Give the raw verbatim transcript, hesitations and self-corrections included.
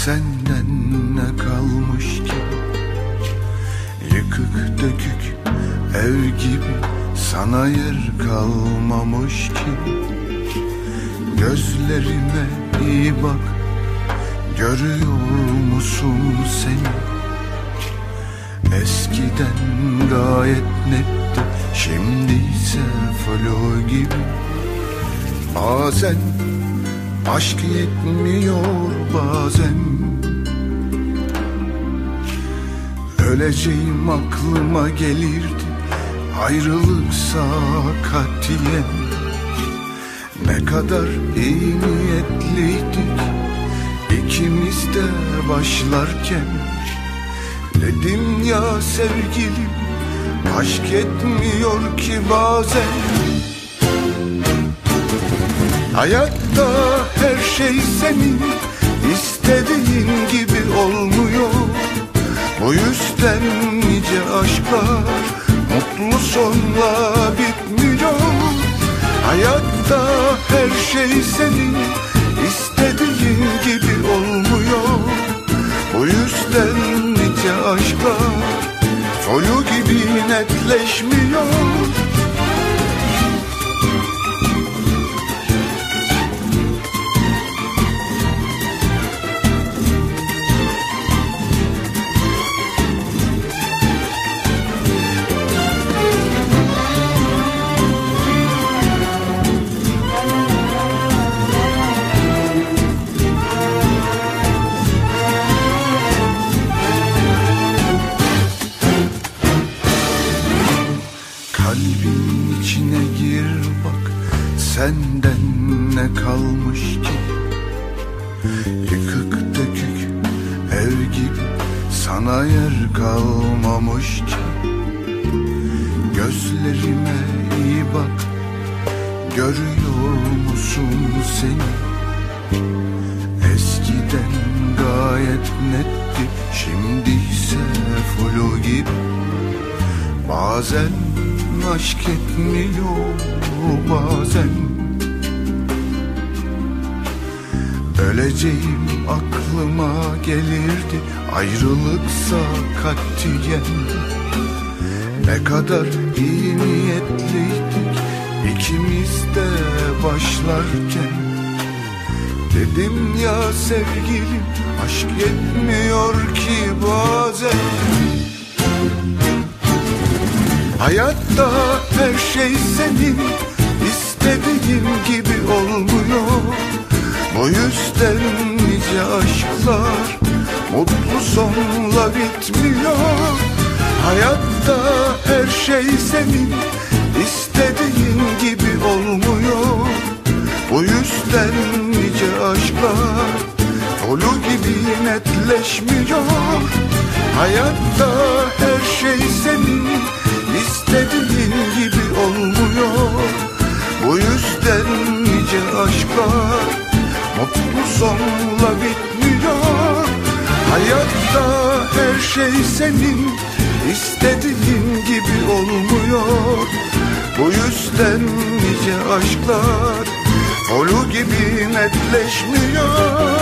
Senden ne kalmış ki? Yıkık dökük ev gibi sana yer kalmamış ki. Gözlerime iyi bak, görüyor musun seni? Eskiden gayet netti, şimdi ise flu gibi. Bazen aşk yetmiyor, bazen öleceğim aklıma gelirdi, ayrılıksa katiyen. Ne kadar iyi niyetliydik ikimiz de başlarken. Dedim ya sevgilim, aşk yetmiyor ki bazen. Hayatta her şey senin istediğin gibi olmuyor. Bu yüzden nice aşklar mutlu sonla bitmiyor. Hayatta her şey senin istediğin gibi olmuyor. Bu yüzden nice aşklar flu gibi netleşmiyor. Kalbin içine gir bak, senden ne kalmış ki? Yıkık dökük ev gibi sana yer kalmamış ki. Gözlerime iyi bak, görüyor musun seni? Eskiden gayet netti, şimdi ise flu gibi. Bazen aşk etmiyor, bazen öleceğim aklıma gelirdi, ayrılıksa katiyen. Ne kadar iyi niyetliydik ikimiz de başlarken. Dedim ya sevgilim, aşk yetmiyor ki bazen. Hayatta her şey senin istediğin gibi olmuyor. Bu yüzden nice aşklar mutlu sonla bitmiyor. Hayatta her şey senin istediğin gibi olmuyor. Bu yüzden nice aşklar flu gibi netleşmiyor. Hayatta her şey senin İstediğin gibi olmuyor. Bu yüzden nice aşklar mutlu sonla bitmiyor. Hayatta her şey senin istediğin gibi olmuyor. Bu yüzden nice aşklar flu gibi netleşmiyor.